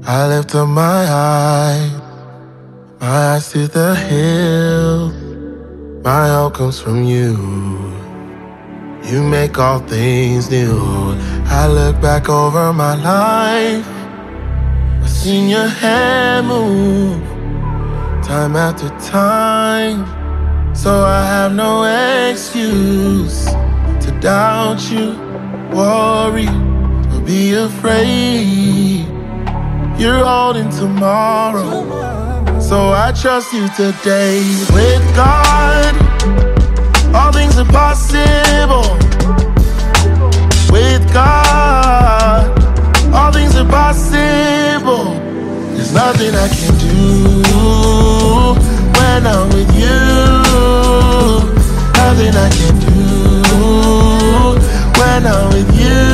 I lift up my eyes to the hill. My help comes from you. You make all things new. I look back over my life. I've seen your hand move time after time. So I have no excuse to doubt you, worry, or be afraid. You're holding tomorrow, so I trust you today. With God, all things are possible. With God, all things are possible. There's nothing I can do when I'm with you. Nothing I can do when I'm with you.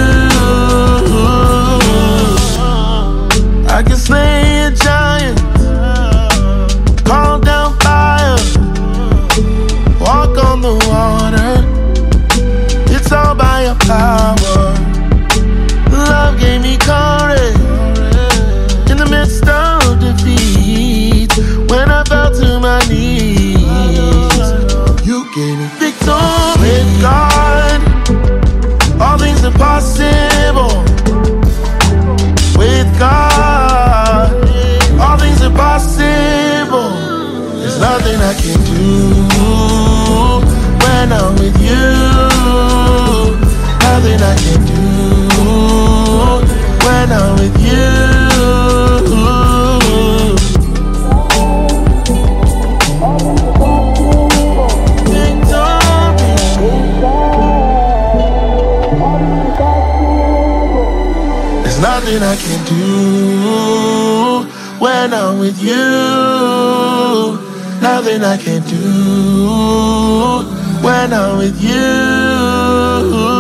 I can slay a giant, calm down fire, walk on the water. It's all by your power. Love gave me courage in the midst of defeat. When I fell to my knees, you gave me victory. With God, all things are possible. With God, all things are possible. There's nothing I can do when I'm with you. Nothing I can do when I'm with you. There's nothing I can do when I'm with you. Nothing I can do when I'm with you.